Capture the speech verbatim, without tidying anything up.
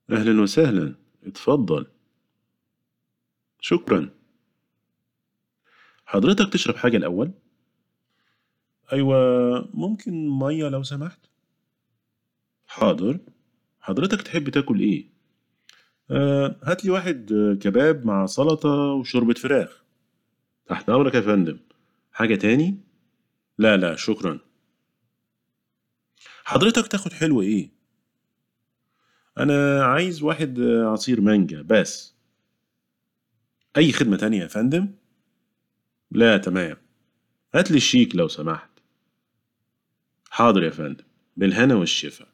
أهلا وسهلا. اتفضل. شكرا. حضرتك تشرب حاجة الأول؟ أيوة، ممكن مية لو سمحت. حاضر. حضرتك تحب تاكل إيه؟ آه هات لي واحد آه، كباب مع سلطة وشوربة فراخ. تحت أمرك يا فندم. حاجة تاني؟ لا لا شكرا. حضرتك تاخد حلو إيه؟ أنا عايز واحد آه، عصير مانجا بس. أي خدمة تانية يا فندم؟ لا تمام. هات لي الشيك لو سمحت. حاضر يا فندم. بالهنا والشفا.